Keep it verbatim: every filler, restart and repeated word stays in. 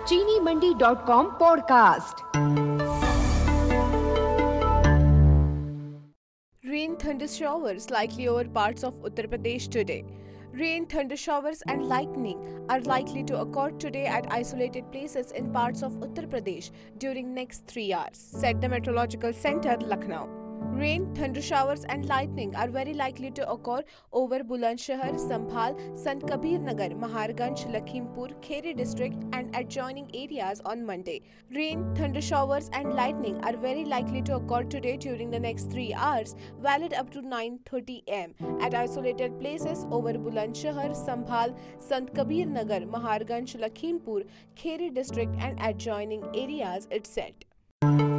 चीनी Mandi dot com podcast. Rain thunder showers likely over parts of Uttar Pradesh today. Rain, thunder showers and lightning are likely to occur today at isolated places in parts of Uttar Pradesh during next three hours, said the Meteorological Center, Lucknow. Rain, thunder showers and lightning are very likely to occur over Bulandshahr, Sambhal, Sant Kabir Nagar, Maharganj, Lakhimpur, Kheri district and adjoining areas on Monday. Rain, thunder showers and lightning are very likely to occur today during the next three hours, valid up to nine thirty a m at isolated places over Bulandshahr, Sambhal, Sant Kabir Nagar, Maharganj, Lakhimpur, Kheri district and adjoining areas, it said.